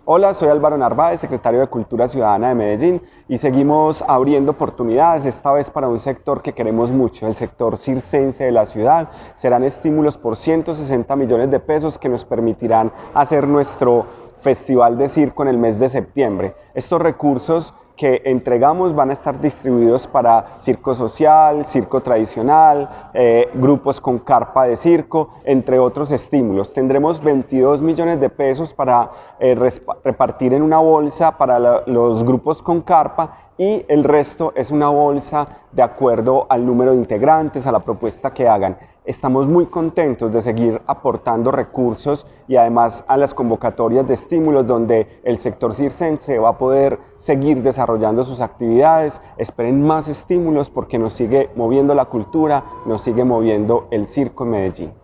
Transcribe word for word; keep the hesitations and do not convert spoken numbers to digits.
Hola, soy Álvaro Narváez, secretario de Cultura Ciudadana de Medellín, y seguimos abriendo oportunidades, esta vez para un sector que queremos mucho, el sector circense de la ciudad. Serán estímulos por ciento sesenta millones de pesos que nos permitirán hacer nuestro Festival de Circo en el mes de septiembre. Estos recursos que entregamos van a estar distribuidos para circo social, circo tradicional, eh, grupos con carpa de circo, entre otros estímulos. Tendremos veintidós millones de pesos para eh, repartir en una bolsa para la, los grupos con carpa, y el resto es una bolsa de acuerdo al número de integrantes, a la propuesta que hagan. Estamos muy contentos de seguir aportando recursos y además a las convocatorias de estímulos donde el sector circense va a poder seguir desarrollando sus actividades. Esperen más estímulos porque nos sigue moviendo la cultura, nos sigue moviendo el circo en Medellín.